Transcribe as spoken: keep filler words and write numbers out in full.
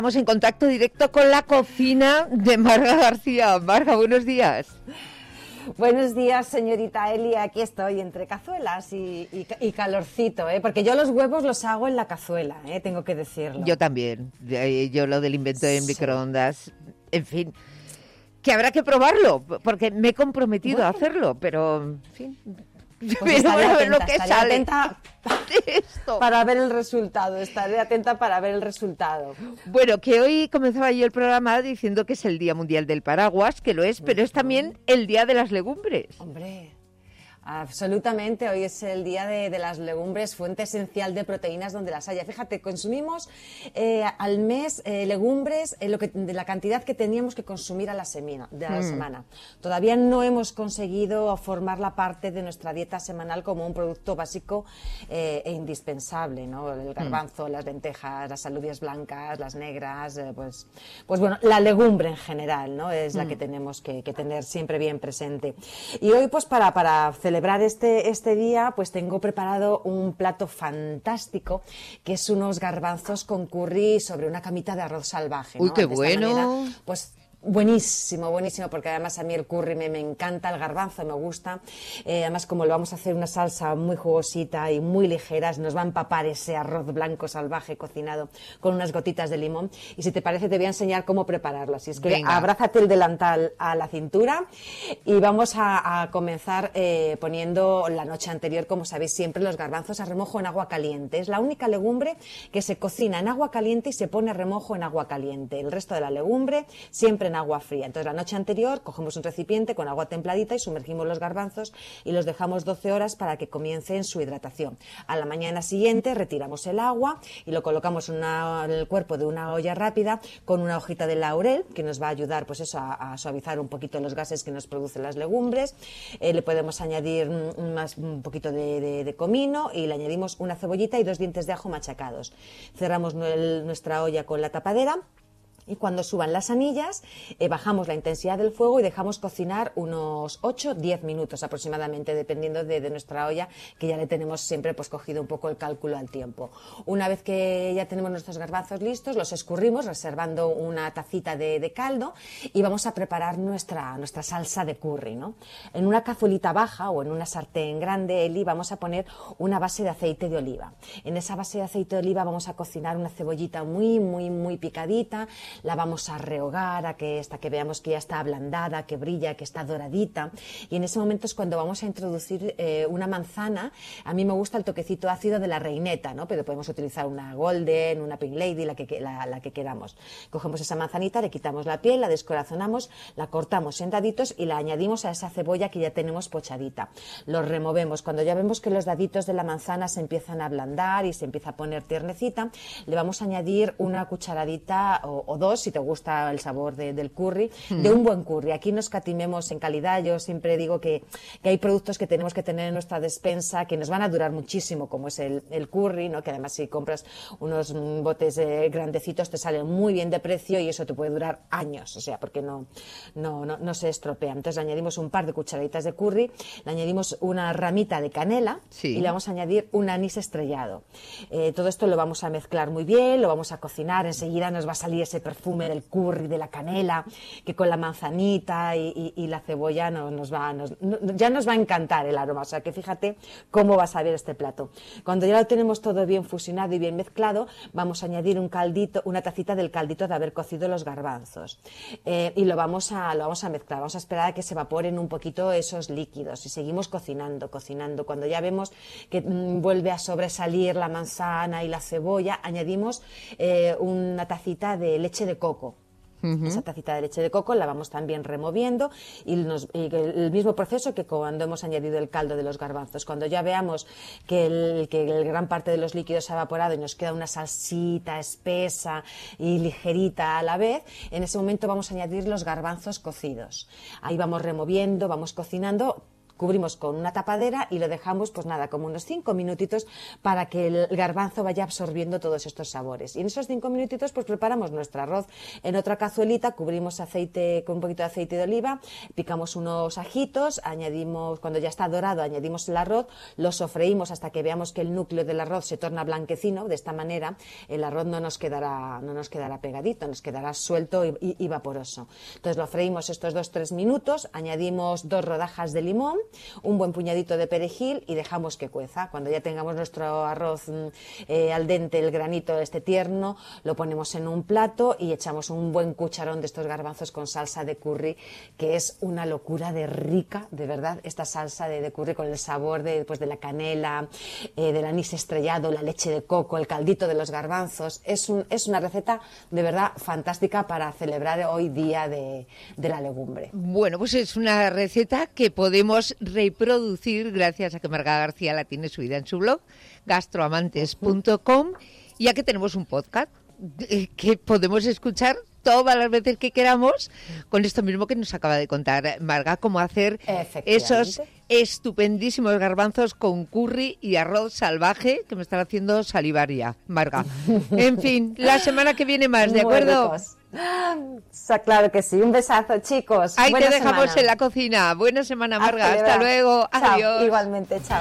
Estamos en contacto directo con la cocina de Marga García. Marga, buenos días. Buenos días, señorita Eli. Aquí estoy entre cazuelas y, y, y calorcito, ¿eh? Porque yo los huevos los hago en la cazuela, ¿eh? Tengo que decirlo. Yo también. Yo lo del invento de Sí. microondas, en fin, que habrá que probarlo, porque me he comprometido Bueno. a hacerlo, pero, en fin, Pues pero estaré a ver atenta, lo que estaré sale atenta de esto. para ver el resultado. Estaré atenta para ver el resultado. Bueno, que hoy comenzaba yo el programa diciendo que es el Día Mundial del Paraguas, que lo es, pero es también el Día de las Legumbres. Hombre, absolutamente. Hoy es el día de, de las legumbres, fuente esencial de proteínas donde las haya. Fíjate, consumimos eh, al mes eh, legumbres eh, lo que, de la cantidad que teníamos que consumir a la, semana, de la Mm. semana. Todavía no hemos conseguido formarla parte de nuestra dieta semanal como un producto básico eh, e indispensable, ¿no? El garbanzo, mm. las lentejas, las alubias blancas, las negras, eh, pues, pues bueno, la legumbre en general, ¿no? Es mm. la que tenemos que, que tener siempre bien presente. Y hoy, pues para, para celebrar este, este día, pues tengo preparado un plato fantástico, que es unos garbanzos con curry sobre una camita de arroz salvaje, ¿no? Uy, qué De esta bueno. manera, pues buenísimo, buenísimo, porque además a mí el curry me, me encanta, el garbanzo me gusta, eh, además como le vamos a hacer una salsa muy jugosita y muy ligera, nos va a empapar ese arroz blanco salvaje cocinado con unas gotitas de limón, y si te parece te voy a enseñar cómo prepararlo, así es que Venga. abrázate el delantal a la cintura y vamos a, a comenzar eh, poniendo la noche anterior, como sabéis siempre, los garbanzos a remojo en agua caliente. Es la única legumbre que se cocina en agua caliente y se pone a remojo en agua caliente. El resto de la legumbre siempre en agua fría. Entonces la noche anterior cogemos un recipiente con agua templadita y sumergimos los garbanzos y los dejamos doce horas para que comiencen su hidratación. A la mañana siguiente retiramos el agua y lo colocamos en, una, en el cuerpo de una olla rápida con una hojita de laurel que nos va a ayudar, pues eso, a, a suavizar un poquito los gases que nos producen las legumbres. Eh, le podemos añadir un, más, un poquito de, de, de comino y le añadimos una cebollita y dos dientes de ajo machacados. Cerramos el, nuestra olla con la tapadera. Y cuando suban las anillas, eh, bajamos la intensidad del fuego y dejamos cocinar unos ocho a diez minutos aproximadamente, dependiendo de, de nuestra olla, que ya le tenemos siempre pues cogido un poco el cálculo al tiempo. Una vez que ya tenemos nuestros garbanzos listos, los escurrimos reservando una tacita de, de caldo y vamos a preparar nuestra, nuestra salsa de curry, ¿no? En una cazuelita baja o en una sartén grande, Eli, vamos a poner una base de aceite de oliva. En esa base de aceite de oliva vamos a cocinar una cebollita muy, muy, muy picadita. La vamos a rehogar a que, hasta que veamos que ya está ablandada, que brilla, que está doradita. Y en ese momento es cuando vamos a introducir eh, una manzana. A mí me gusta el toquecito ácido de la reineta, ¿no? Pero podemos utilizar una golden, una pink lady, la que, la, la que queramos. Cogemos esa manzanita, le quitamos la piel, la descorazonamos, la cortamos en daditos y la añadimos a esa cebolla que ya tenemos pochadita. Los removemos. Cuando ya vemos que los daditos de la manzana se empiezan a ablandar y se empieza a poner tiernecita, le vamos a añadir una cucharadita o, o dos, si te gusta el sabor de, del curry, mm. de un buen curry. Aquí no escatimemos en calidad. Yo siempre digo que, que hay productos que tenemos que tener en nuestra despensa que nos van a durar muchísimo, como es el, el curry, ¿no? Que además si compras unos botes eh, grandecitos te salen muy bien de precio y eso te puede durar años, o sea, porque no, no, no, no se estropea. Entonces le añadimos un par de cucharaditas de curry, le añadimos una ramita de canela, sí. y le vamos a añadir un anís estrellado. Eh, todo esto lo vamos a mezclar muy bien, lo vamos a cocinar, enseguida nos va a salir ese perfume del curry, de la canela, que con la manzanita y, y, y la cebolla no, nos va, nos, no, ya nos va a encantar el aroma. O sea que fíjate cómo va a saber este plato. Cuando ya lo tenemos todo bien fusionado y bien mezclado, vamos a añadir un caldito, una tacita del caldito de haber cocido los garbanzos. Eh, y lo vamos, a, lo vamos a mezclar, vamos a esperar a que se evaporen un poquito esos líquidos y seguimos cocinando, cocinando. Cuando ya vemos que mmm, vuelve a sobresalir la manzana y la cebolla, añadimos eh, una tacita de leche de coco. Uh-huh. Esa tacita de leche de coco la vamos también removiendo y, nos, y el mismo proceso que cuando hemos añadido el caldo de los garbanzos. Cuando ya veamos que, el, que el gran parte de los líquidos se ha evaporado y nos queda una salsita espesa y ligerita a la vez, en ese momento vamos a añadir los garbanzos cocidos. Ahí vamos removiendo, vamos cocinando cubrimos con una tapadera y lo dejamos, pues nada, como unos cinco minutitos para que el garbanzo vaya absorbiendo todos estos sabores. Y en esos cinco minutitos, pues preparamos nuestro arroz en otra cazuelita, cubrimos aceite con un poquito de aceite de oliva, picamos unos ajitos, añadimos, cuando ya está dorado, añadimos el arroz, lo sofreímos hasta que veamos que el núcleo del arroz se torna blanquecino. De esta manera el arroz no nos quedará, no nos quedará pegadito, nos quedará suelto y, y, y vaporoso. Entonces lo freímos estos dos tres minutos, añadimos dos rodajas de limón, un buen puñadito de perejil y dejamos que cueza. Cuando ya tengamos nuestro arroz eh, al dente, el granito este tierno, lo ponemos en un plato y echamos un buen cucharón de estos garbanzos con salsa de curry, que es una locura de rica, de verdad, esta salsa de, de curry con el sabor de, pues, de la canela, eh, del anís estrellado, la leche de coco, el caldito de los garbanzos. Es, un, es una receta de verdad fantástica para celebrar hoy día de, de la legumbre. Bueno, pues es una receta que podemos reproducir gracias a que Marga García la tiene subida en su blog, gastroamantes punto com, ya que tenemos un podcast que podemos escuchar todas las veces que queramos, con esto mismo que nos acaba de contar Marga, cómo hacer esos estupendísimos garbanzos con curry y arroz salvaje que me están haciendo salivar ya, Marga. En fin, la semana que viene más, ¿de acuerdo? Claro que sí, un besazo, chicos. Ahí Buena te dejamos semana. en la cocina. Buena semana, Marga. Hasta, Hasta luego. Chao. Adiós. Igualmente, chao.